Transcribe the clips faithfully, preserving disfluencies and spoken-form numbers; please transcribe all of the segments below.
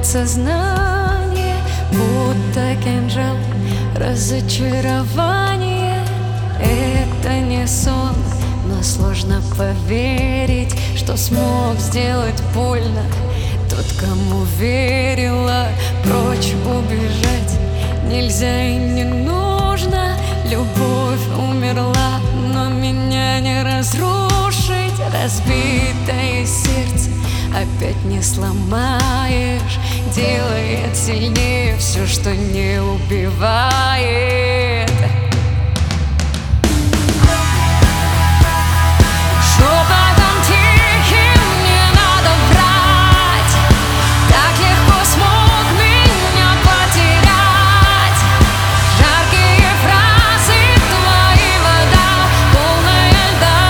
подсознание, будто кинжал разочарование. Это не сон, но сложно поверить, что смог сделать больно тот, кому верила. Прочь убежать нельзя и не нужно. Любовь умерла, но меня не разрушить. Разбитое сердце опять не сломаешь. Делает сильнее все, что не убивает. Шепотом тихим не надо врать. Так легко смог меня потерять. Жаркие фразы твои, вода полная льда.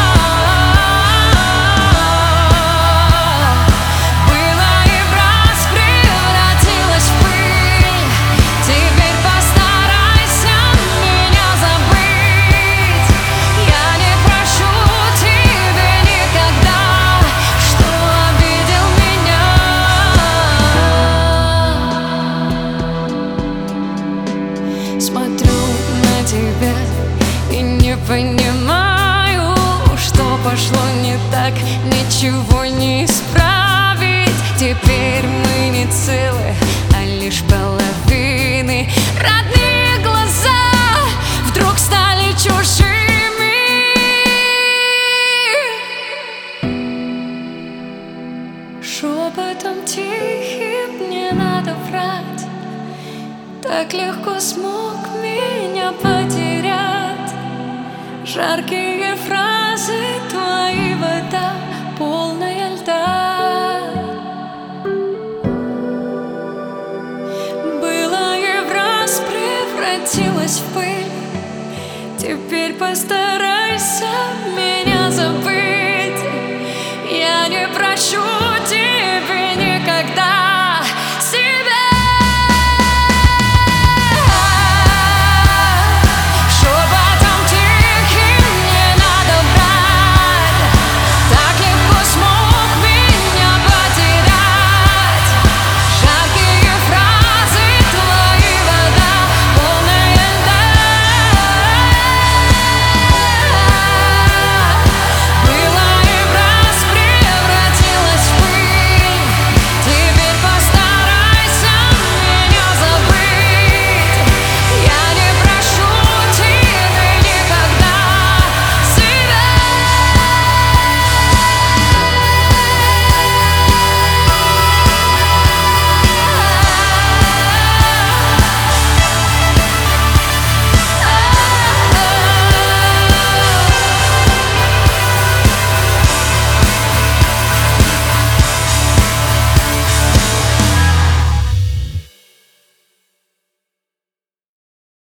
Было и враз превратилось в пыль. Теперь постарайся меня забыть. Я не прощу тебе никогда, что обидел меня. Смотрю на тебя и не понимаю, что пошло не так, ничего не исправить. Теперь мы не целы, а лишь половины. Родные глаза вдруг стали чужими. Шепотом тихим не надо врать. Так легко смог меня потерять. Жаркие фразы твои, вода полная льда. Было и враз превратилось в пыль. Теперь постарайся меня забыть. Я не прощу